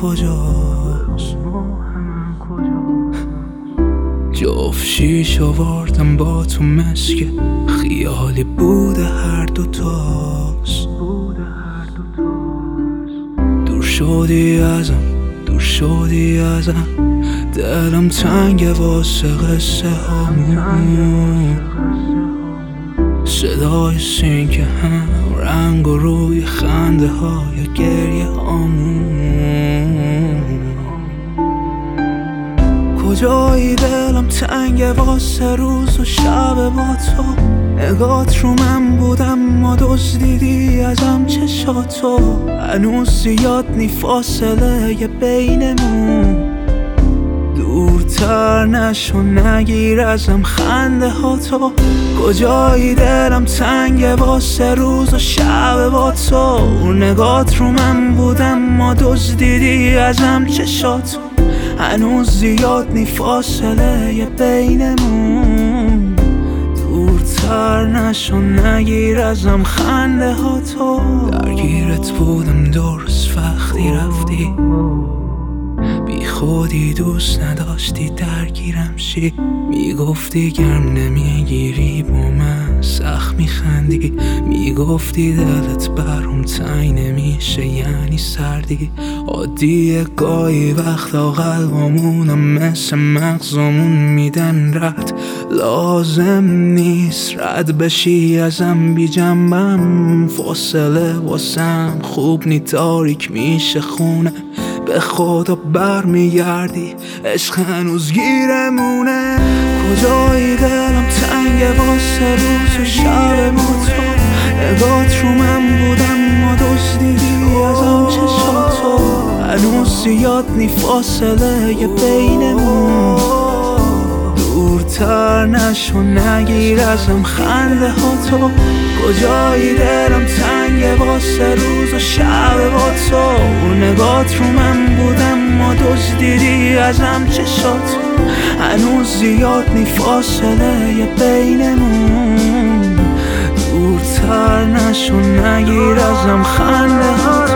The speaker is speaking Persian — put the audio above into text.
کجاست؟ جفت شیش آوردم با تو مسکه خیالی بوده هر دوتاست. دور شدی ازم دلم تنگه واسه قصه هامون. صدای سینک هم رنگ و روی خنده های گریه هامون. کجایی دلم تنگه واسه روز و شب با تو. نگات رو من بودم ما دزدیدی ازم چشاتو. هنوز زیاد نی فاصله بینمون. دورتر نشو نگیر ازم خنده ها تو. کجایی دلم تنگه واسه روز و شب با تو. نگات رو من بودم ما دزدیدی ازم چشاتو. هنوز زیاد نی فاصله بینمون. دورتر نشو نگیر ازم خنده ها تو. درگیرت بودم درست وقتی رفتی. بی خودی دوست نداشتی درگیرم شی. میگفتی گرم نمیگیری با من سخت میخندی. میگفتی دلت برام تنگ نمیشه یعنی سردی. عادیه گاهی وقتا قلبامونم مثل مغزمون میدن رد. لازم نیست رد بشی ازم بی جنبم. فاصله واسم خوب نی تاریک میشه خونه. به خدا برمیگردی عشق هنوز گیرمونه. کجایی دلم تنگه واسه روز و شب با تو. نگات رو من بودم ما دزدیدی ازم چشاتو. هنوز زیاد نی فاصله بینمون. دورتر نشو نگیر ازم خنده ها تو. کجایی دلم تنگه واسه روز و شب با تو. نگات رو من بودم ما دزدیدی ازم چشاتو. هنوز زیاد نی فاصله بینمون. دورتر نشو نگیر ازم خنده ها تو.